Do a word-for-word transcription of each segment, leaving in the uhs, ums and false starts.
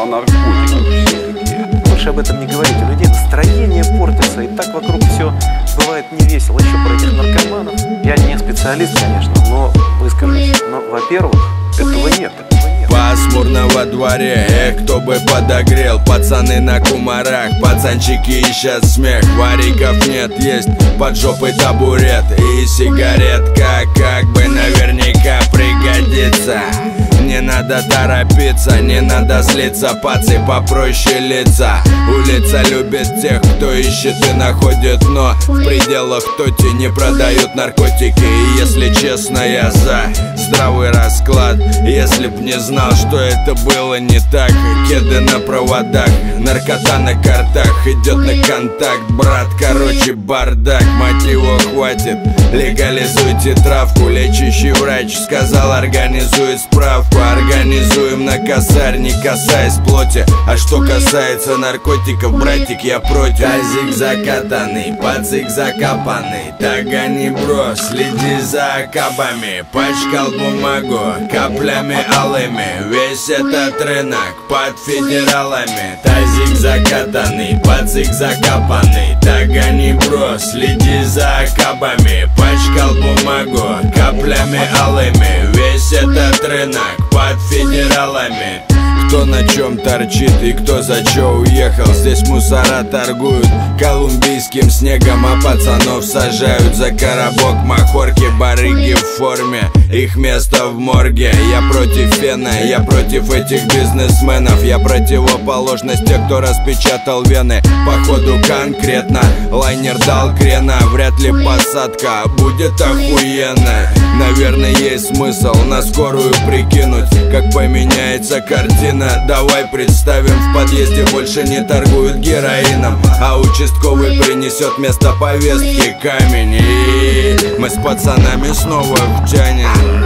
наркотиков все-таки. Лучше об этом не говорить, у людей настроение портится, и так вокруг все бывает невесело. Еще про этих наркоманов. Я не специалист, конечно, но выскажусь. Но, во-первых, этого нет. Пасмурно во дворе, эх, кто бы подогрел. Пацаны на кумарах, пацанчики ищут смех. Вариков нет, есть под жопой табурет. И сигаретка как бы наверняка пригодится. Не надо торопиться, не надо злиться, пацы попроще лица. Улица любит тех, кто ищет и находит, но в пределах тоти не продают наркотики. И если честно, я за здравый расклад. Если б не знал, что это было не так. Кеды на проводах, наркота на картах, идет на контакт, брат, короче бардак. Мать его хватит, легализуйте травку. Лечащий врач сказал, организует справку. Организуем на косарь, не касаясь плоти. А что касается наркотиков, братик, я против. Тазик закатанный, пацик закопанный. Так гони, бро, следи за акабами. Пачкал бумагу каплями алыми. Весь этот рынок под федералами. Тазик закатанный, пацик закопанный. Так гони, бро, следи за акабами. Пачкал бумагу каплями алыми. Весь этот рынок под федералами. Кто на чем торчит и кто за чё уехал. Здесь мусора торгуют колумбийским снегом, а пацанов сажают за коробок. Махорки, барыги в форме, их место в морге. Я против фена, я против этих бизнесменов. Я противоположность тех, кто распечатал вены. Походу конкретно лайнер дал крена. Вряд ли посадка будет охуенная. Наверное, есть смысл на скорую прикинуть, как поменяется картина. Давай представим, в подъезде больше не торгуют героином, а участковый принесет вместо повестки камень. И мы с пацанами снова в тяне.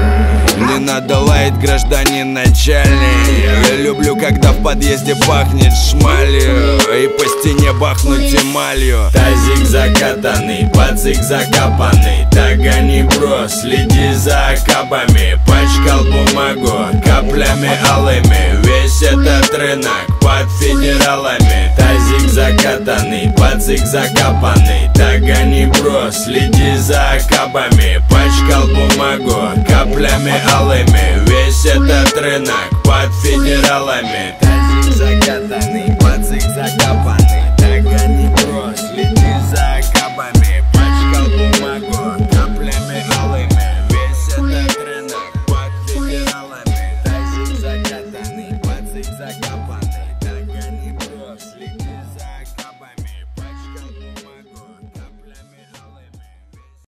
Не надо лаять, гражданин начальник. Я люблю, когда в подъезде пахнет шмалью, и по стене бахнуть эмалью. Тазик закатанный, пацик закопанный. Так гони, бро, следи за акабами. Пачкал бумагу каплями алыми. Весь этот рынок под федералами. Тазик закатанный, пацик закопанный. Так гони, бро, следи за акабами. Пачкал бумагу каплями алыми. Весь этот рынок под федералами. Тазик закатанный.